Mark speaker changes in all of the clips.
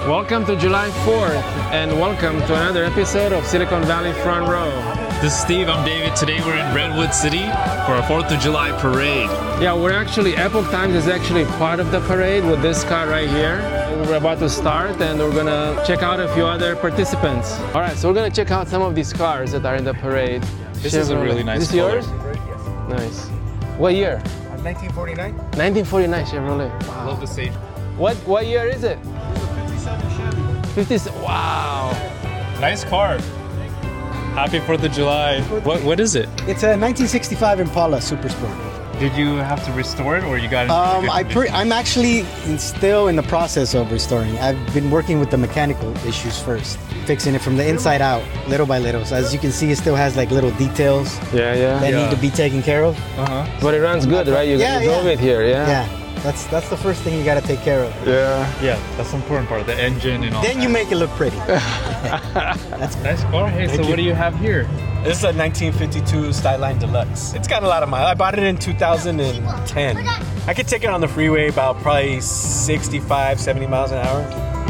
Speaker 1: Welcome to July 4th and welcome to another episode of Silicon Valley Front Row.
Speaker 2: This is Steve, I'm David. Today we're in Redwood City for our 4th of July parade.
Speaker 1: Yeah, Epoch Times is actually part of the parade with this car right here. We're about to start and we're gonna check out a few other participants. All right, so we're gonna check out some of these cars that are in the parade.
Speaker 2: This is a really nice
Speaker 1: color. Is this
Speaker 2: color.
Speaker 1: yours? Nice. What year?
Speaker 3: 1949.
Speaker 1: 1949 Chevrolet. Wow.
Speaker 2: Love the stage.
Speaker 1: What year is it?
Speaker 3: 57 Chevy.
Speaker 1: 57. Wow.
Speaker 2: Nice car. Happy 4th of July. What is it?
Speaker 3: It's a 1965 Impala Super Sport.
Speaker 2: Did you have to restore it or you got it?
Speaker 3: I'm actually still in the process of restoring. I've been working with the mechanical issues first, fixing it from the inside out, little by little. So as you can see, it still has like little details that need to be taken care of.
Speaker 1: But it runs good, right? You drove it here,
Speaker 3: Yeah, that's the first thing you got to take care of.
Speaker 2: Yeah, that's the important part, the engine and all
Speaker 3: Then
Speaker 2: that.
Speaker 3: you make it look pretty.
Speaker 2: That's a nice car. Hey, so what do you have here?
Speaker 4: This is a 1952 Styline Deluxe. It's got a lot of miles. I bought it in 2010. I could take it on the freeway about probably 65, 70 miles an hour.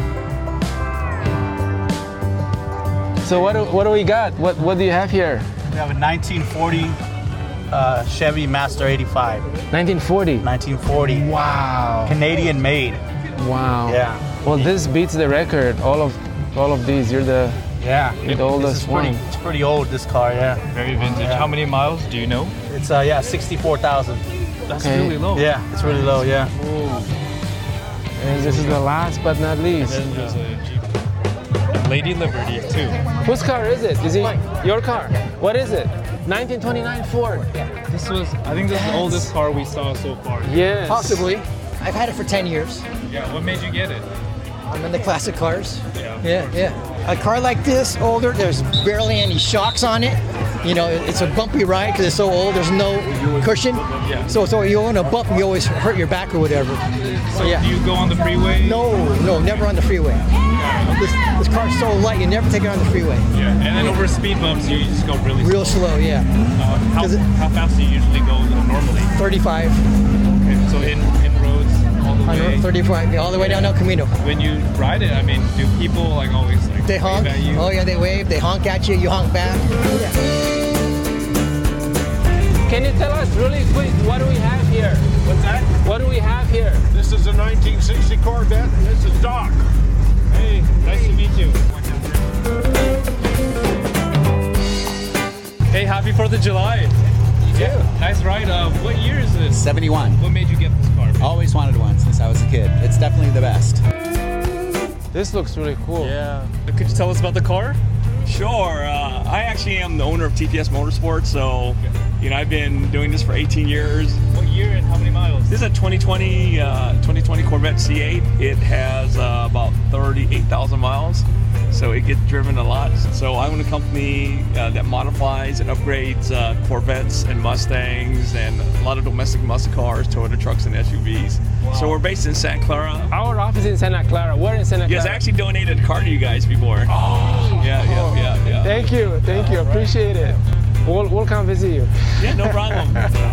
Speaker 1: So what do we got? What do you have here?
Speaker 4: We have a 1940 Chevy Master 85.
Speaker 1: 1940.
Speaker 4: 1940.
Speaker 1: Wow.
Speaker 4: Canadian made.
Speaker 1: Wow.
Speaker 4: Yeah.
Speaker 1: Well, this beats the record. All of these. You're the oldest one.
Speaker 4: It's pretty old, this car, yeah.
Speaker 2: Very vintage.
Speaker 4: Yeah.
Speaker 2: How many miles do you know?
Speaker 4: It's 64,000.
Speaker 2: That's really low.
Speaker 4: Yeah, it's really low, yeah.
Speaker 1: And this is the last but not least.
Speaker 2: And then there's a Jeep. Lady Liberty too.
Speaker 1: Whose car is it? Is it your car? What is it? 1929 Ford.
Speaker 2: I think this is the oldest car we saw so far.
Speaker 1: Yes.
Speaker 5: Possibly. I've had it for 10 years.
Speaker 2: Yeah, what made you get it?
Speaker 5: I'm in the classic cars.
Speaker 2: Yeah.
Speaker 5: Yeah. A car like this, older, there's barely any shocks on it. You know, it's a bumpy ride because it's so old. There's no cushion.
Speaker 2: Yeah.
Speaker 5: So you want a bump, you always hurt your back or whatever.
Speaker 2: So do you go on the freeway?
Speaker 5: No, never on the freeway. This car's so light, you never take it on the freeway.
Speaker 2: Yeah, and then over speed bumps, you just go really
Speaker 5: Real slow, yeah.
Speaker 2: How fast do you usually go normally?
Speaker 5: 35,
Speaker 2: Okay, so in roads all the way.
Speaker 5: 35, all the way down El Camino.
Speaker 2: When you ride it, I mean, do people like always like
Speaker 5: They honk.
Speaker 2: wave at you?
Speaker 5: Oh yeah, they wave. They honk at you. You honk back.
Speaker 1: Can you tell us really quick what do we have here?
Speaker 6: What's that?
Speaker 1: What do we have here?
Speaker 6: This is a 1960 Corvette, and this is Doc.
Speaker 2: Hey, nice to meet you. Hey, happy 4th of July. Yeah, nice ride. What year is this?
Speaker 7: 71.
Speaker 2: What made you get this car?
Speaker 7: Always wanted one since I was a kid. It's definitely the best.
Speaker 1: This looks really cool.
Speaker 2: Yeah. Could you tell us about the car?
Speaker 8: Sure. I actually am the owner of TPS Motorsports, so I've been doing this for 18 years.
Speaker 2: What year and how many miles?
Speaker 8: This is a 2020 Corvette C8. It has about 38,000 miles, so it gets driven a lot. So I own a company that modifies and upgrades Corvettes and Mustangs and a lot of domestic muscle cars, Toyota trucks, and SUVs. Wow. So we're based in Santa Clara.
Speaker 1: Our office is in Santa Clara. We're in Santa Clara.
Speaker 8: Yes, I actually donated a car to you guys before.
Speaker 1: Oh.
Speaker 8: Yeah.
Speaker 1: Thank you. Appreciate it. We'll come visit you.
Speaker 8: Yeah, no problem.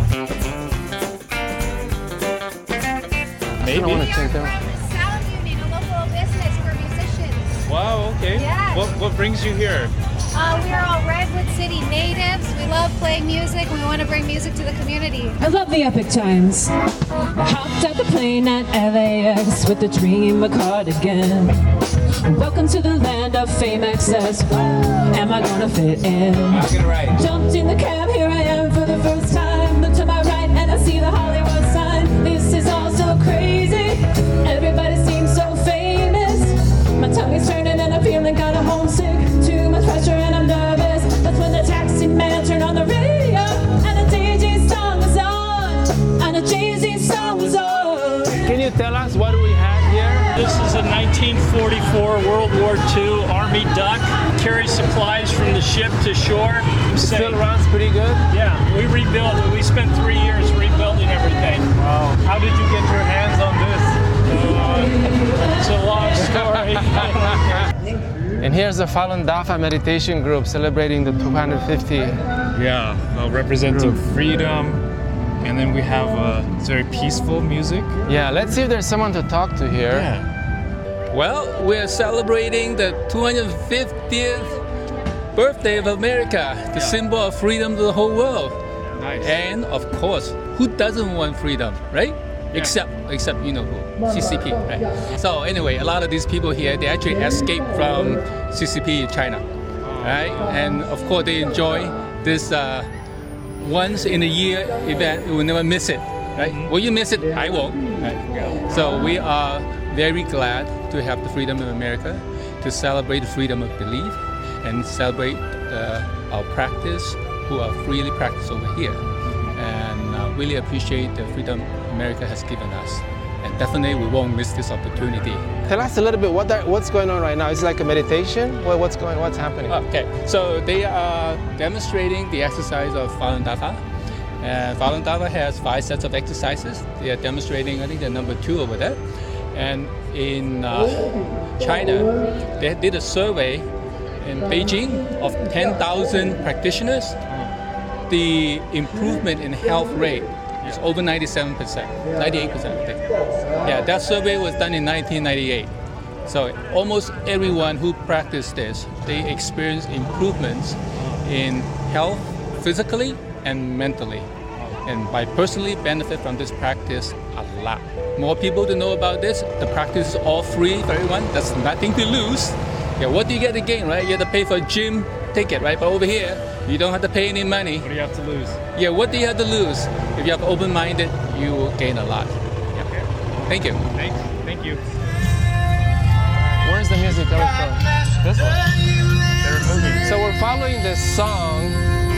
Speaker 2: Maybe.
Speaker 1: I want to check out.
Speaker 9: Sound Union, a local business for musicians.
Speaker 2: Wow, okay.
Speaker 9: Yes.
Speaker 2: What brings you here?
Speaker 9: We are all Redwood City natives. We love playing music. We want to bring music to the community.
Speaker 10: I love the Epoch Times. Hopped out the plane at LAX with the dream of cardigan. Welcome to the land of fame access. Am I gonna fit in? Jumped in the cab, here I am for the first time. Look to my right and I see the Hollywood sign. This is all so crazy. Everybody seems so famous. My tongue is turning and I'm feeling kinda homesick. Too much pressure and I'm nervous. That's when the taxi man turned on the radio and a DJ song was on. And a Jay-Z song was on.
Speaker 1: Can you tell us what do we have here?
Speaker 11: This is a 1944 World War II Army Duck. Carries supplies from the ship to shore.
Speaker 1: Still runs pretty good?
Speaker 11: Yeah, we rebuilt it. We spent 3 years rebuilding everything.
Speaker 1: Wow.
Speaker 11: How did you get your hands on this? It's a long story.
Speaker 1: And here's the Falun Dafa meditation group celebrating the 250.
Speaker 2: Yeah, representing freedom. And then we have it's very peaceful music.
Speaker 1: Yeah, let's see if there's someone to talk to here.
Speaker 2: Yeah.
Speaker 12: Well, we're celebrating the 250th birthday of America, the symbol of freedom to the whole world.
Speaker 1: Nice.
Speaker 12: And of course, who doesn't want freedom, right? Except you know who, CCP, right? So anyway, a lot of these people here, they actually escaped from CCP in China, right? And of course, they enjoy this once in a year event. You will never miss it, right? Will you miss it? I won't. Right? So we are very glad to have the freedom of America, to celebrate the freedom of belief, and celebrate our practice, who are freely practiced over here. And really appreciate the freedom America has given us. And definitely we won't miss this opportunity.
Speaker 1: Tell us a little bit what's going on right now. Is it like a meditation? What's happening?
Speaker 12: Okay, so they are demonstrating the exercise of Falun Dafa. And Falun Dafa has 5 sets of exercises. They are demonstrating, I think they're number 2 over there. And in China, they did a survey in Beijing of 10,000 practitioners. The improvement in health rate is over 97%, 98%, I think. Yeah, that survey was done in 1998. So almost everyone who practiced this, they experienced improvements in health physically and mentally. And I personally benefit from this practice a lot. More people to know about this. The practice is all free for everyone. There's nothing to lose. Yeah, what do you get to gain, right? You have to pay for a gym ticket, right? But over here, you don't have to pay any money.
Speaker 2: What do you have to lose?
Speaker 12: Yeah, what do you have to lose? If you have open-minded, you will gain a lot. Yeah.
Speaker 2: Okay.
Speaker 12: Thank you.
Speaker 2: Thank you.
Speaker 1: Where's the music coming from?
Speaker 2: This one. They're moving.
Speaker 1: So we're following this song.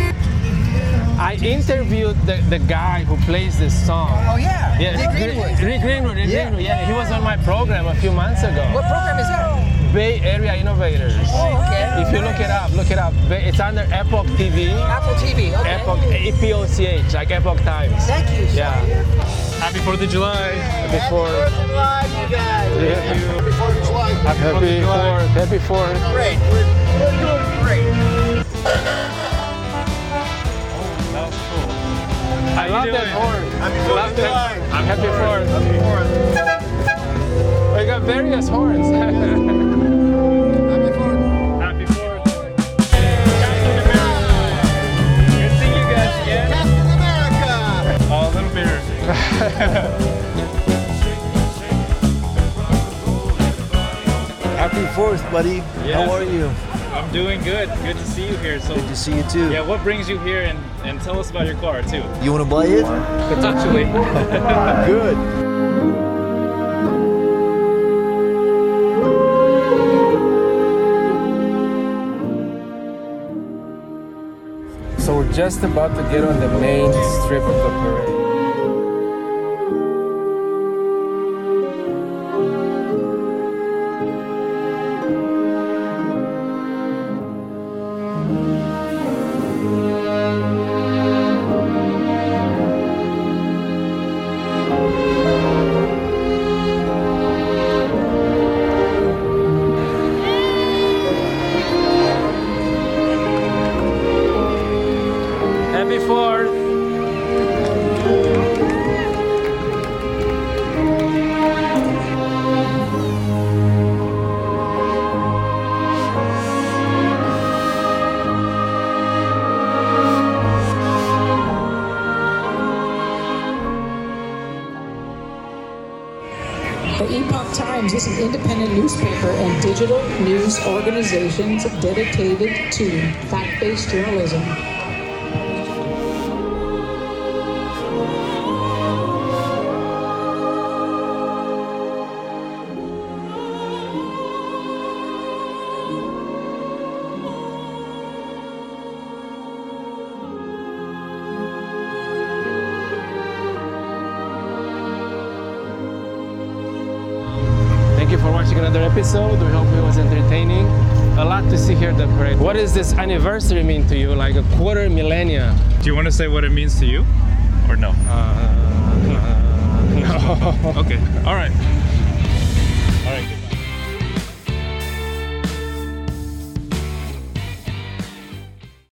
Speaker 1: I interviewed the guy who plays this song.
Speaker 5: Oh yeah.
Speaker 1: Yeah. Rick Greenwood. Yeah, he was on my program a few months ago.
Speaker 5: What program is that?
Speaker 1: Bay Area Innovators.
Speaker 5: Oh, okay.
Speaker 1: If you look it up. It's under Epoch TV.
Speaker 5: Apple TV, okay.
Speaker 1: Epoch, EPOCH, like Epoch Times.
Speaker 5: Thank you.
Speaker 1: Yeah.
Speaker 2: Happy 4th of July.
Speaker 1: Happy 4th.
Speaker 5: Of July, you guys.
Speaker 1: Yeah.
Speaker 6: Happy 4th of July.
Speaker 1: Happy 4th. Happy 4th.
Speaker 5: Great. We're doing great.
Speaker 2: That was cool.
Speaker 1: I love that horn.
Speaker 6: Happy 4th of July.
Speaker 1: Happy 4th.
Speaker 6: Happy 4th.
Speaker 1: We got various horns.
Speaker 2: Happy 4th. Captain America. Good to see you guys again.
Speaker 5: Captain America.
Speaker 2: Oh, a little bit.
Speaker 13: Happy 4th, buddy.
Speaker 2: Yes.
Speaker 13: How are you?
Speaker 2: I'm doing good. Good to see you here. So
Speaker 13: Good to see you too.
Speaker 2: yeah, what brings you here, and tell us about your car too.
Speaker 13: You want to buy it?
Speaker 2: Potentially.
Speaker 13: Good.
Speaker 1: So we're just about to get on the main strip of the parade. Happy 4th!
Speaker 14: The Epoch Times is an independent newspaper and digital news organization dedicated to fact-based journalism.
Speaker 1: Thank you for watching another episode. We hope it was entertaining. A lot to see here at the parade. What does this anniversary mean to you? Like a quarter millennia?
Speaker 2: Do you want to say what it means to you, or no?
Speaker 1: No.
Speaker 2: Okay. All right.